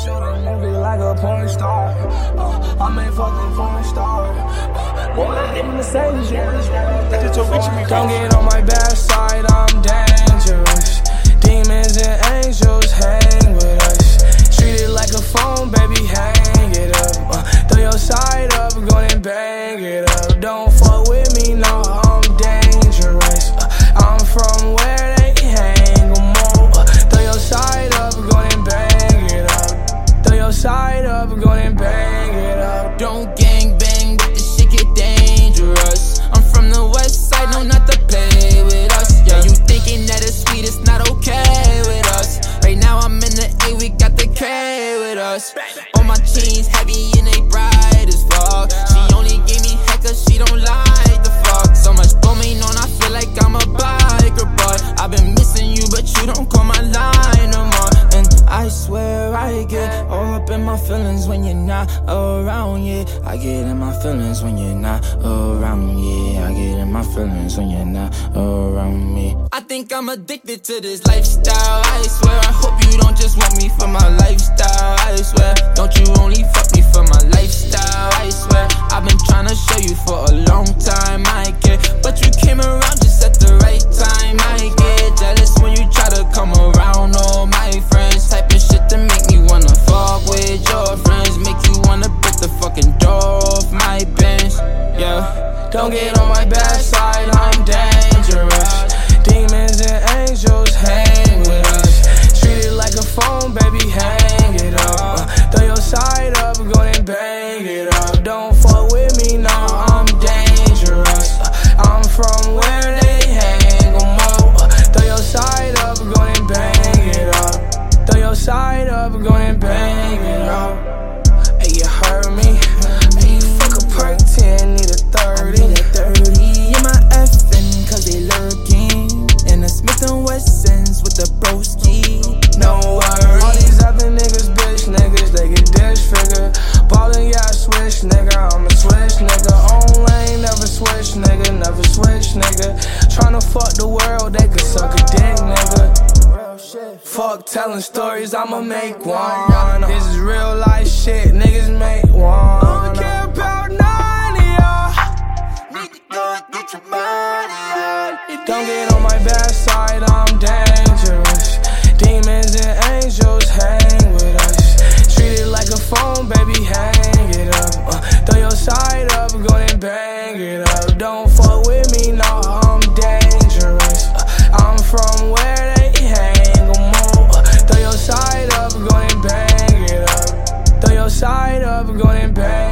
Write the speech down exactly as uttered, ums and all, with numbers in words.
shoot a movie like a porn star. Uh, I'm a fucking porn star. Uh, boy, I'm the same shit. Don't get on my bad side, I'm dangerous. Demons and angels hang with us. Treat it like a phone, baby, hang it up. Uh, throw your side up, go and bang it up. Don't fuck with me, no, I'm dangerous. Uh, I'm from where they hang em all. Uh, throw your side up, go and bang it up. Throw your side up, go and bang it up. Don't gang bang, but this shit get dangerous. I'm from the west side, no, not to play with us. Yeah, you thinking that it's sweet, it's not okay with us. Right now I'm in the A, we got the K with us. All my chains heavy and they bright as fuck. She only gave me heck cause she don't like the fuck. So much going on, I feel like I'm a biker, but I've been missing you, but you don't call my line no more. And I swear I get all up in my feelings when you're not around, yeah. I get in my feelings when you're not around, yeah. I get in my feelings when you're not around me. I think I'm addicted to this lifestyle, I swear. I hope you don't just want me for my lifestyle, I swear. Don't you only fuck me for my lifestyle, I swear. I've been trying to show you for a long time, I care. But you came around just at the right time, I get jealous when you try to come around. All my friends type of shit to make me wanna fuck with your friends. Make you wanna break the fucking door off my bench, yeah. Don't get on my bad side, I'm dangerous. Demons and angels hang with us. Treat it like a phone, baby, hang it up. Uh, throw your side up, go and bang it up. Don't fuck with me, no, I'm dangerous. Uh, I'm from where they hang em all. Uh, throw your side up, go and bang it up. Throw your side up, go and bang it up. Hey, you heard me? Hey, fuck a perk ten, need a thirty. I need a thirty in my effing cause they lurking. And the Smith and Wessons with the broski. No worries. All these other niggas, bitch niggas, they get disfigured. Ballin', yeah, I switch, nigga, I'm a switch, nigga. On lane, never switch, nigga, never switch, nigga. Tryna fuck the world, they could suck a dick, nigga. Fuck telling stories, I'ma make one. This is real life shit, niggas make one. I don't care about none of y'all. Need to go and get your money out. Don't get on my bad side, I'm dangerous. Demons and angels hang with us. Treat it like a phone, baby, hang it up. Uh, throw your side up, go and bang it up. Don't fuck with me, no, I'm dangerous. Uh, I'm from where they hang em all. Uh, throw your side up, go and bang it up. Throw your side up, go and bang